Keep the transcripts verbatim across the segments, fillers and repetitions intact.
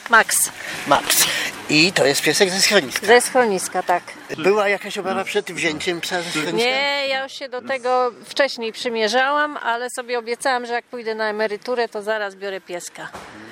Max. Max. I to jest piesek ze schroniska. Ze schroniska, tak. Była jakaś obawa przed wzięciem psa ze schroniska? Nie, ja już się do tego wcześniej przymierzałam, ale sobie obiecałam, że jak pójdę na emeryturę, to zaraz biorę pieska.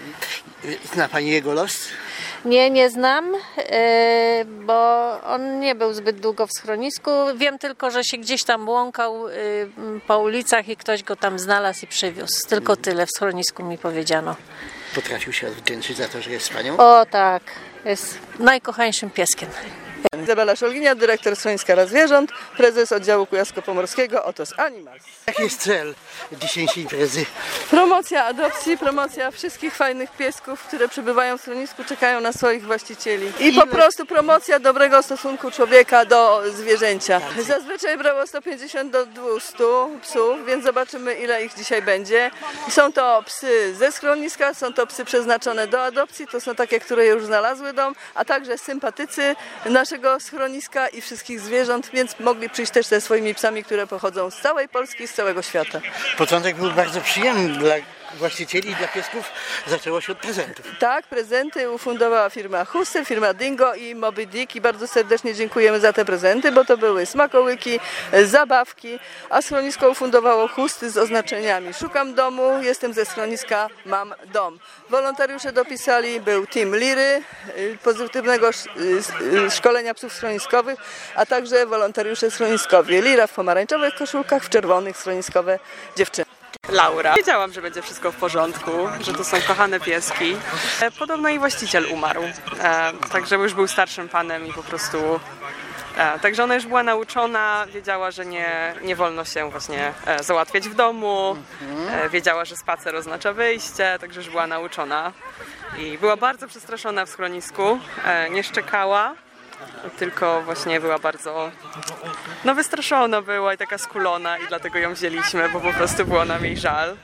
Zna Pani jego los? Nie, nie znam, yy, bo on nie był zbyt długo w schronisku. Wiem tylko, że się gdzieś tam błąkał yy, po ulicach i ktoś go tam znalazł i przywiózł. Tylko tyle w schronisku mi powiedziano. Potrafił się odwdzięczyć za to, że jest z Panią? O tak, jest najkochańszym pieskiem. Izabela Szolginia, dyrektor schroniska dla zwierząt, prezes oddziału kujawsko-pomorskiego Otos Animals. Jaki jest cel dzisiejszej imprezy? Promocja adopcji, promocja wszystkich fajnych piesków, które przybywają w schronisku, czekają na swoich właścicieli. I po prostu promocja dobrego stosunku człowieka do zwierzęcia. Zazwyczaj brało sto pięćdziesiąt do dwustu psów, więc zobaczymy, ile ich dzisiaj będzie. Są to psy ze schroniska, są to psy przeznaczone do adopcji, to są takie, które już znalazły dom, a także sympatycy naszego schroniska i wszystkich zwierząt, więc mogli przyjść też ze swoimi psami, które pochodzą z całej Polski, z całego świata. Początek był bardzo przyjemny dla właścicieli i dla piesków. Zaczęło się od prezentów. Tak, prezenty ufundowała firma Hussy, firma Dingo i Moby Dick i bardzo serdecznie dziękujemy za te prezenty, bo to były smakołyki, zabawki, a schronisko ufundowało chusty z oznaczeniami: szukam domu, jestem ze schroniska, mam dom. Wolontariusze dopisali, był team Liry, pozytywnego szkolenia psów schroniskowych, a także wolontariusze schroniskowi. Lira w pomarańczowych koszulkach, w czerwonych schroniskowe dziewczyny. Laura. Wiedziałam, że będzie wszystko w porządku, że to są kochane pieski. Podobno i właściciel umarł, także już był starszym panem i po prostu... Także ona już była nauczona, wiedziała, że nie, nie wolno się właśnie załatwiać w domu, wiedziała, że spacer oznacza wyjście, także już była nauczona. I była bardzo przestraszona w schronisku, nie szczekała, tylko właśnie była bardzo, no wystraszona była i taka skulona i dlatego ją wzięliśmy, bo po prostu było nam jej żal.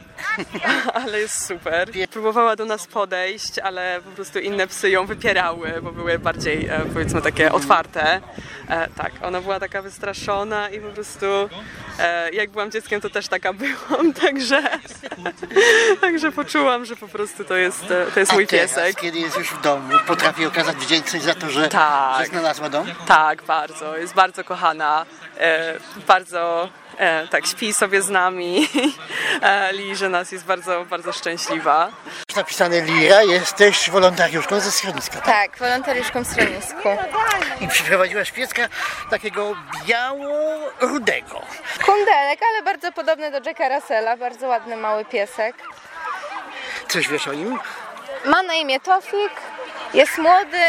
Ale jest super. Próbowała do nas podejść, ale po prostu inne psy ją wypierały, bo były bardziej, powiedzmy, takie otwarte. Tak, ona była taka wystraszona i po prostu jak byłam dzieckiem, to też taka byłam, także także poczułam, że po prostu to jest, to jest mój teraz, piesek. Kiedy jest już w domu, potrafi okazać wdzięczność za to, że, Tak. że znalazła dom? Tak, bardzo. Jest bardzo kochana, bardzo... E, tak, śpi sobie z nami, e, liże nas, jest bardzo, bardzo szczęśliwa. Napisane Lira, jesteś wolontariuszką ze schroniska, tak? Tak, wolontariuszką w schronisku. I przyprowadziłaś pieska takiego biało-rudego. Kundelek, ale bardzo podobny do Jacka Russella, bardzo ładny mały piesek. Coś wiesz o nim? Ma na imię Tofik, jest młody,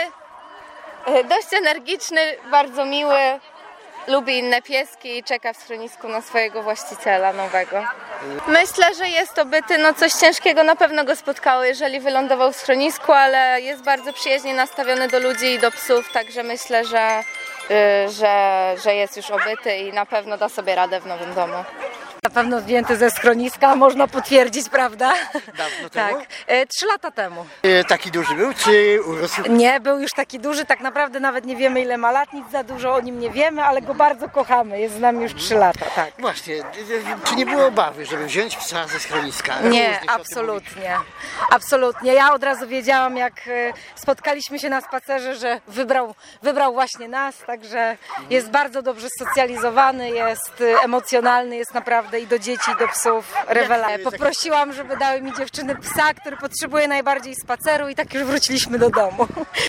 dość energiczny, bardzo miły. Lubi inne pieski i czeka w schronisku na swojego właściciela nowego. Myślę, że jest to byty, no coś ciężkiego na pewno go spotkało, jeżeli wylądował w schronisku, ale jest bardzo przyjaźnie nastawiony do ludzi i do psów, także myślę, że, że, że jest już obyty i na pewno da sobie radę w nowym domu. Na pewno zdjęty ze schroniska, można potwierdzić, prawda? Dawno Tak, temu? e, trzy lata temu. E, taki duży był, czy urósł? Nie, był już taki duży, tak naprawdę nawet nie wiemy, ile ma lat, nic za dużo o nim nie wiemy, ale go bardzo kochamy, jest z nami już trzy lata, tak. Właśnie, e, czy nie było obawy, żeby wziąć psa ze schroniska? Nie, Różnie się o tym mówi. absolutnie, absolutnie. Ja od razu wiedziałam, jak e, spotkaliśmy się na spacerze, że wybrał, wybrał właśnie nas, także jest bardzo dobrze socjalizowany, jest e, emocjonalny, jest naprawdę i do dzieci, i do psów rewelacja. Poprosiłam, żeby dały mi dziewczyny psa, który potrzebuje najbardziej spaceru i tak już wróciliśmy do domu.